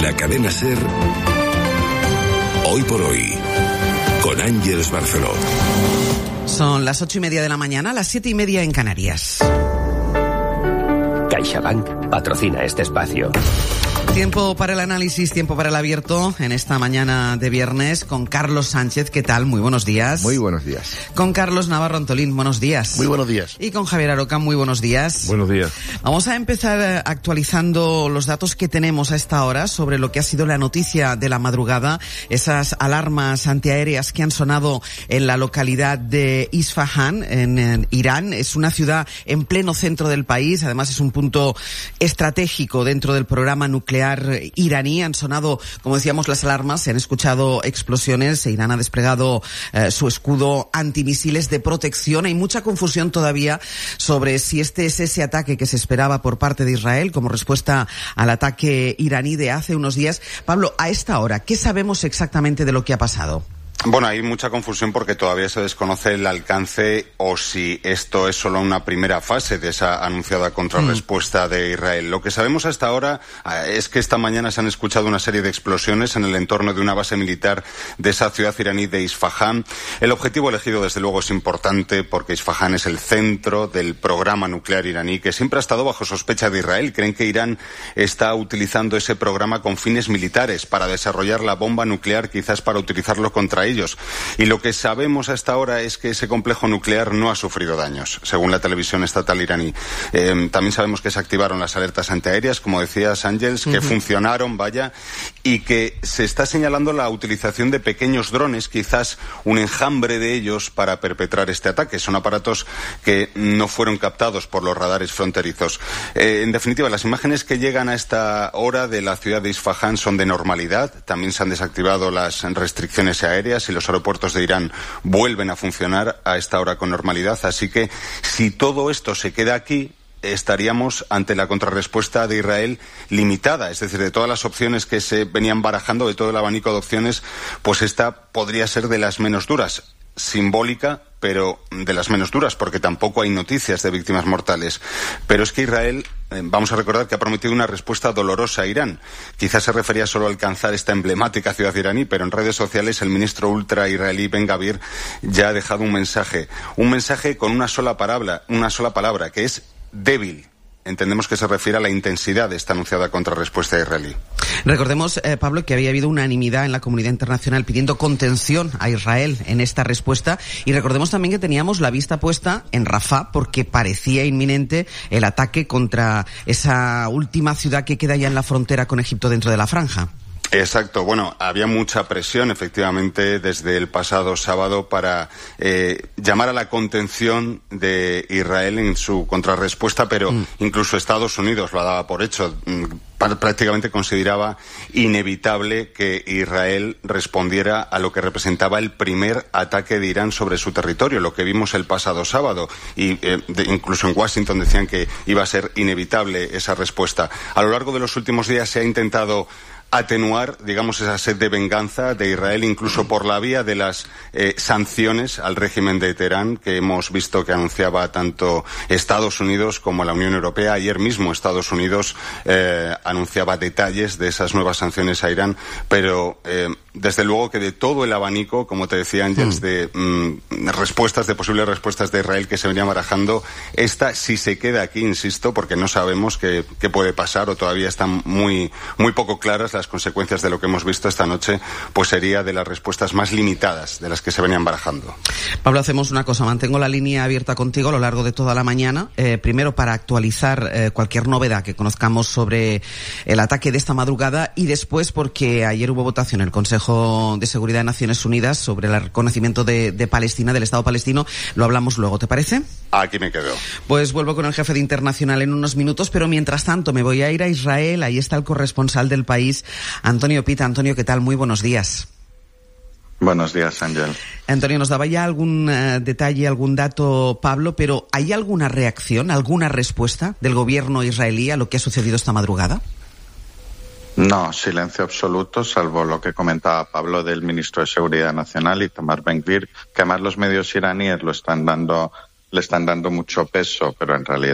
La cadena SER, Hoy por Hoy, con Ángeles Barceló. Son las 8:30 de la mañana, las 7:30 en Canarias. CaixaBank patrocina este espacio. Tiempo para el análisis, tiempo para el abierto en esta mañana de viernes con Carlos Sánchez. ¿Qué tal? Muy buenos días. Muy buenos días. Con Carlos Navarro Antolín, buenos días. Muy buenos días. Y con Javier Aroca, muy buenos días. Buenos días. Vamos a empezar actualizando los datos que tenemos a esta hora sobre lo que ha sido la noticia de la madrugada, esas alarmas antiaéreas que han sonado en la localidad de Isfahan, en Irán. Es una ciudad en pleno centro del país, además es un punto estratégico dentro del programa nuclear iraní. Han sonado, como decíamos, las alarmas, se han escuchado explosiones. Irán ha desplegado su escudo antimisiles de protección. Hay mucha confusión todavía sobre si este es ese ataque que se esperaba por parte de Israel como respuesta al ataque iraní de hace unos días. Pablo, a esta hora, ¿qué sabemos exactamente de lo que ha pasado? Bueno, hay mucha confusión porque todavía se desconoce el alcance o si esto es solo una primera fase de esa anunciada contrarrespuesta de Israel. Lo que sabemos hasta ahora es que esta mañana se han escuchado una serie de explosiones en el entorno de una base militar de esa ciudad iraní de Isfahan. El objetivo elegido, desde luego, es importante porque Isfahan es el centro del programa nuclear iraní que siempre ha estado bajo sospecha de Israel. Creen que Irán está utilizando ese programa con fines militares para desarrollar la bomba nuclear, quizás para utilizarlo contra ellos. Y lo que sabemos hasta ahora es que ese complejo nuclear no ha sufrido daños, según la televisión estatal iraní. También sabemos que se activaron las alertas antiaéreas, como decías, Ángels, que funcionaron, y que se está señalando la utilización de pequeños drones, quizás un enjambre de ellos para perpetrar este ataque. Son aparatos que no fueron captados por los radares fronterizos. En definitiva, las imágenes que llegan a esta hora de la ciudad de Isfahan son de normalidad. También se han desactivado las restricciones aéreas y los aeropuertos de Irán vuelven a funcionar a esta hora con normalidad. Así que si todo esto se queda aquí, estaríamos ante la contrarrespuesta de Israel limitada. Es decir, de todas las opciones que se venían barajando, de todo el abanico de opciones, pues esta podría ser de las menos duras. Simbólica, pero de las menos duras, porque tampoco hay noticias de víctimas mortales. Pero es que Israel, vamos a recordar que ha prometido una respuesta dolorosa a Irán. Quizás se refería solo a alcanzar esta emblemática ciudad iraní, pero en redes sociales el ministro ultra israelí Ben Gvir ya ha dejado un mensaje con una sola palabra, que es débil. Entendemos que se refiere a la intensidad de esta anunciada contrarrespuesta israelí. Recordemos, Pablo, que había habido unanimidad en la comunidad internacional pidiendo contención a Israel en esta respuesta, y recordemos también que teníamos la vista puesta en Rafah porque parecía inminente el ataque contra esa última ciudad que queda ya en la frontera con Egipto dentro de la franja. Exacto. Bueno, había mucha presión, efectivamente, desde el pasado sábado para llamar a la contención de Israel en su contrarrespuesta, pero incluso Estados Unidos lo daba por hecho. Prácticamente consideraba inevitable que Israel respondiera a lo que representaba el primer ataque de Irán sobre su territorio, lo que vimos el pasado sábado, y incluso en Washington decían que iba a ser inevitable esa respuesta. A lo largo de los últimos días se ha intentado atenuar, digamos, esa sed de venganza de Israel, incluso por la vía de las sanciones al régimen de Teherán, que hemos visto que anunciaba tanto Estados Unidos como la Unión Europea. Ayer mismo Estados Unidos anunciaba detalles de esas nuevas sanciones a Irán, pero desde luego que de todo el abanico, como te decía Ángels, de posibles respuestas de Israel que se venían barajando, esta, si se queda aquí, insisto, porque no sabemos qué puede pasar, o todavía están muy poco claras las consecuencias de lo que hemos visto esta noche, pues sería de las respuestas más limitadas de las que se venían barajando. Pablo, hacemos una cosa, mantengo la línea abierta contigo a lo largo de toda la mañana, primero para actualizar cualquier novedad que conozcamos sobre el ataque de esta madrugada, y después porque ayer hubo votación en el Consejo de Seguridad de Naciones Unidas sobre el reconocimiento de Palestina, del Estado palestino. Lo hablamos luego, ¿te parece? Aquí me quedo. Pues vuelvo con el jefe de Internacional en unos minutos, pero mientras tanto me voy a ir a Israel. Ahí está el corresponsal del país, Antonio Pita. Antonio, ¿qué tal? Muy buenos días. Buenos días, Ángel. Antonio, nos daba ya algún detalle, algún dato, Pablo, pero ¿hay alguna reacción, alguna respuesta del gobierno israelí a lo que ha sucedido esta madrugada? No, silencio absoluto, salvo lo que comentaba Pablo del ministro de Seguridad Nacional, Itamar Ben-Gvir, que además los medios iraníes le están dando mucho peso, pero en realidad